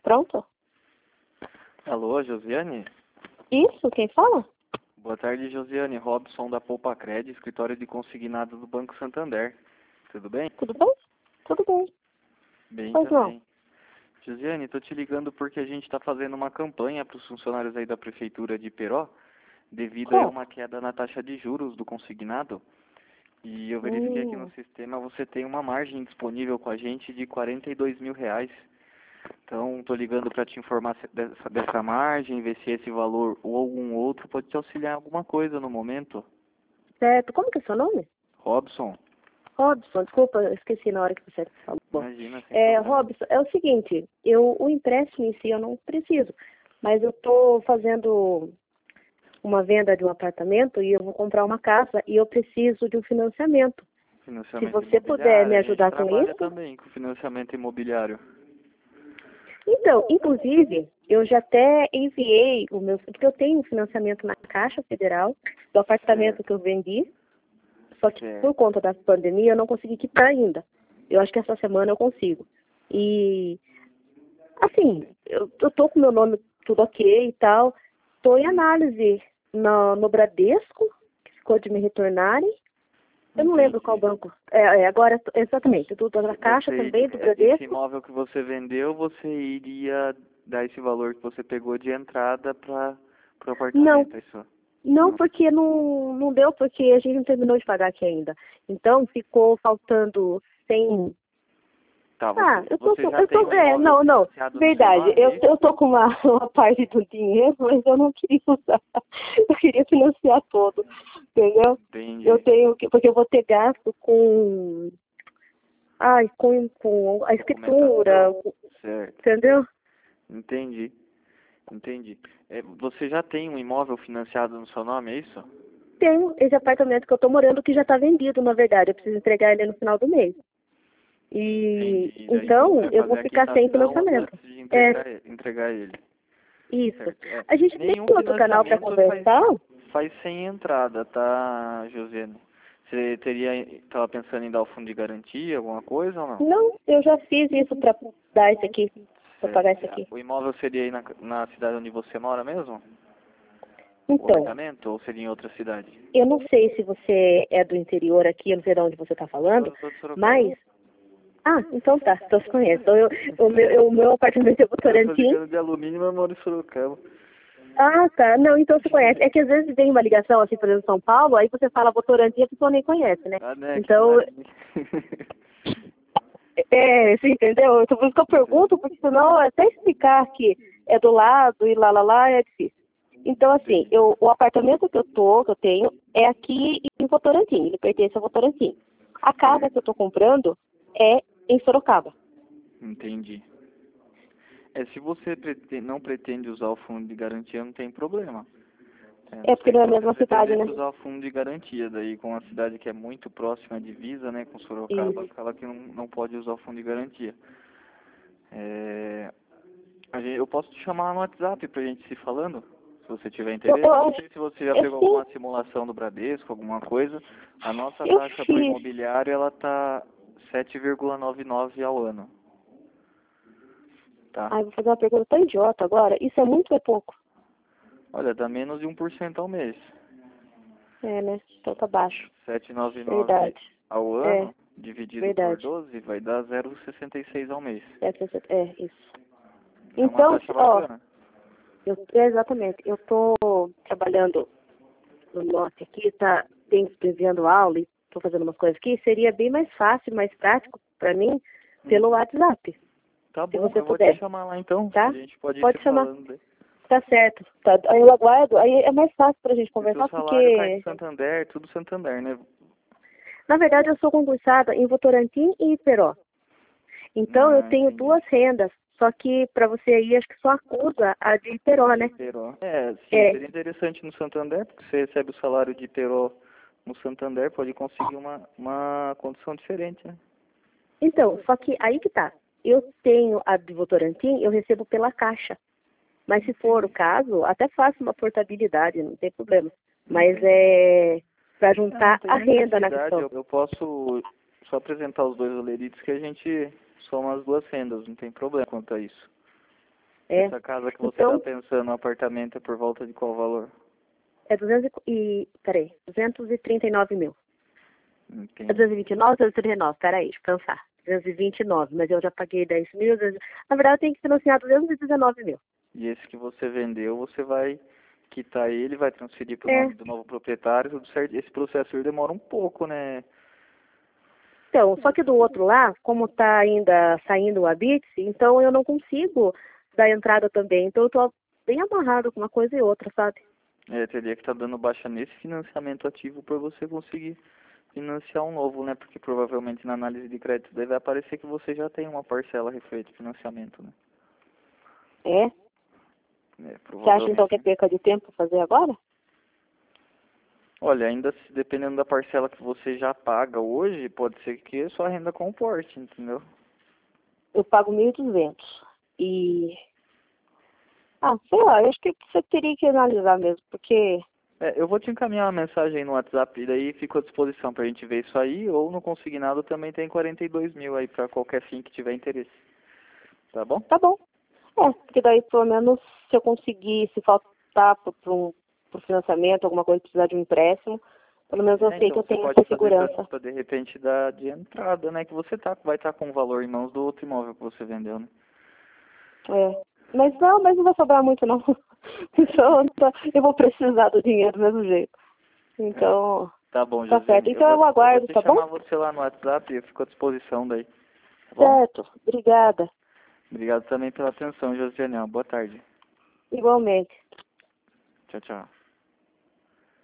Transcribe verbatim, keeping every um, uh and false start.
Pronto? Alô, Josiane? Isso, quem fala? Boa tarde, Josiane. Robson da Poupa Cred, escritório de consignado do Banco Santander. Tudo bem? Tudo bem? Tudo bem. Bem Pois também. não. Josiane, estou te ligando porque a gente está fazendo uma campanha para os funcionários aí da Prefeitura de Peró, devido a Qual? uma queda na taxa de juros do consignado. E eu verifiquei aqui no Hum, sistema, você tem uma margem disponível com a gente de quarenta e dois mil reais. Então, estou ligando para te informar se- dessa, dessa margem, ver se esse valor ou algum outro pode te auxiliar em alguma coisa no momento. certo. Como que é seu nome? Robson, Robson, desculpa, eu esqueci na hora que você falou. imagina, sem É, problema. Robson, é o seguinte, eu, o empréstimo em si eu não preciso, mas eu estou fazendo uma venda de um apartamento e eu vou comprar uma casa e eu preciso de um financiamento. Se Financiamento você puder me imobiliário, a gente ajudar com trabalha isso. também com financiamento imobiliário. Então, inclusive, eu já até enviei o meu, porque eu tenho um financiamento na Caixa Federal do apartamento Certo, que eu vendi, só que por certo. conta da pandemia eu não consegui quitar ainda. Eu acho que essa semana eu consigo. E, assim, eu, eu tô com meu nome tudo ok e tal, tô em Hum, análise no, no Bradesco, que ficou de me retornarem. Eu não lembro qual entendi. banco. É, é, agora, exatamente, tudo da Caixa Você, também, do iria- esse Bradesco. imóvel que você vendeu, você iria dar esse valor que você pegou de entrada para o Não, apartamento, é isso? não, Não. porque não, não deu, porque a gente não terminou de pagar aqui ainda. Então, ficou faltando cem. Tá, Ah, você, eu tô você com. já Eu tem tô. um É, imóvel não, não. financiado no seu Verdade. nome, Eu, é eu isso? tô com uma, uma parte do dinheiro, mas eu não queria usar. Eu queria financiar todo. Entendeu? Eu Entendi. tenho que. Porque eu vou ter gasto com. Ai, com, com a escritura. Documentação. Certo. Entendeu? Entendi. Entendi. É, você já tem um imóvel financiado no seu nome, é isso? Tenho esse apartamento que eu tô morando que já tá vendido, na verdade. Eu preciso entregar ele no final do mês. E Entendi. Daí você então vai eu fazer vou a ficar sem quitação financiamento. antes de É, entregar, ele- entregar ele. isso. Certo. É, A gente tem nenhum outro canal para financiamento faz, conversar? faz sem entrada, tá, Josiane? Você teria, estava pensando em dar o fundo de garantia, alguma coisa ou não? Não, eu já fiz isso para dar isso aqui, para Certo. pagar isso É, aqui. o imóvel seria aí na, na cidade onde você mora mesmo? O Então, apartamento ou seria em outra cidade? eu não sei se você é do interior aqui, eu não sei de onde você está falando, Sou, sou de Sorocaba. mas... Ah, então tá, então se conhece. Então, eu, o, meu, eu- o meu apartamento é Eu tô Votorantim. ligando de alumínio, mas moro em Sorocaba. Ah, tá. Não, então se conhece. É que às vezes vem uma ligação assim, por exemplo, São Paulo, aí você fala Votorantim e a pessoa nem conhece, né? Ah, né? Que Então, marinho. é, você entendeu? Então, por isso que eu pergunto, porque senão até explicar que é do lado e lá, lá, lá, é difícil. Então, assim, Entendi. eu, o apartamento que eu tô, que eu tenho, é aqui em Votorantim, ele pertence a Votorantim. A casa que eu Certo. tô comprando é em Sorocaba. Entendi. É, se você prete- não pretende usar o fundo de garantia, não tem problema. É, a É não porque ser não que é a você mesma cidade, né? pretendesse usar o fundo de garantia, daí com a cidade que é muito próxima à divisa, né, com Sorocaba, Isso. acaba que não, não pode usar o fundo de garantia. É, a gente, eu posso te chamar no WhatsApp pra gente se falando, se você tiver Eu, interesse. eu Eu não acho, sei se você já eu pegou sim, alguma simulação do Bradesco, alguma coisa. A nossa eu taxa para o fiz. imobiliário, ela tá sete vírgula noventa e nove ao ano, tá? Ai, vou fazer uma pergunta tão idiota agora. Isso é muito ou é pouco? Olha, dá menos de um por cento ao mês. É, né? Então tá baixo. Sete vírgula noventa e nove Verdade. ao É, ano, dividido por verdade. doze, vai dar zero vírgula sessenta e seis ao mês. É, é isso. É uma Então, taxa ó, bacana. eu, é, exatamente, eu tô trabalhando no norte aqui, tá tem- enviando aula e tô fazendo umas coisas aqui, seria bem mais fácil, mais prático para mim pelo Uhum. WhatsApp, Tá se bom, você eu vou te puder, chamar lá então. A tá? gente pode ir se Pode chamar. falando. Daí. Tá certo. Tá, aí eu aguardo, aí é mais fácil pra gente E seu conversar, salário cai do porque, Santander, tudo Santander, né? na verdade, eu sou concursada em Votorantim e Iperó. Então, eu Ah, tenho entendi. duas rendas, só que para você aí, acho que só acusa a de Iperó, De né? Peró. É, sim, É, seria interessante no Santander, porque você recebe o salário de Peró no Santander, pode conseguir uma, uma condição diferente, né? então, só que aí que tá. Eu tenho a de Votorantim, eu recebo pela Caixa. Mas se for o Entendi. caso, até faço uma portabilidade, não tem problema. Mas Entendi. é para Não, não juntar tem a renda na necessidade, questão. eu, eu posso só apresentar os dois olerites que a gente soma as duas rendas, não tem problema quanto a isso. É. Essa casa que você Então, está pensando, o apartamento é por volta de qual valor? é duzentos e... Peraí, duzentos e trinta e nove mil. Entendi. É duzentos e vinte e nove ou duzentos e trinta e nove? Peraí, deixa eu pensar. duzentos e vinte e nove, mas eu já paguei dez mil. Na verdade, eu tenho que financiar duzentos e dezenove mil. E esse que você vendeu, você vai quitar ele, vai transferir para o É. nome do novo proprietário, tudo certo. Esse processo demora um pouco, né? Então, só que do outro lá, como está ainda saindo o Habite, então eu não consigo dar entrada também. Então eu estou bem amarrado com uma coisa e outra, sabe? É, teria que estar dando baixa nesse financiamento ativo para você conseguir financiar um novo, né? Porque provavelmente na análise de crédito deve aparecer que você já tem uma parcela referente ao financiamento, né? É. É, Você acha então provavelmente. que é perca de tempo fazer agora? Olha, ainda se, dependendo da parcela que você já paga hoje, pode ser que a sua renda comporte, entendeu? Eu pago mil e duzentos. E... Ah, sei lá, eu acho que você teria que analisar mesmo, porque... É, eu vou te encaminhar uma mensagem aí no WhatsApp e daí fico à disposição pra gente ver isso aí, ou no consignado também tem quarenta e dois mil aí pra qualquer fim que tiver interesse. Tá bom? Tá bom. É, porque daí pelo menos se eu conseguir, se faltar para um pro financiamento, alguma coisa, precisar de um empréstimo, pelo menos eu É, sei que então eu você tenho pode essa fazer pra, segurança. pra de repente dar de entrada, né? Que você tá, vai estar com o valor em mãos do outro imóvel que você vendeu, né? É. Mas não, mas não vai sobrar muito não. Então tá, eu vou precisar do dinheiro do mesmo jeito. Então, Tá bom, tá certo. Josiane. Eu Então vou, eu eu vou aguardo, te tá bom? chamar você lá no WhatsApp e eu fico à disposição daí. Tá bom? Certo. Obrigada. Obrigado também pela atenção, Josiane. Boa tarde. Igualmente. Tchau, tchau.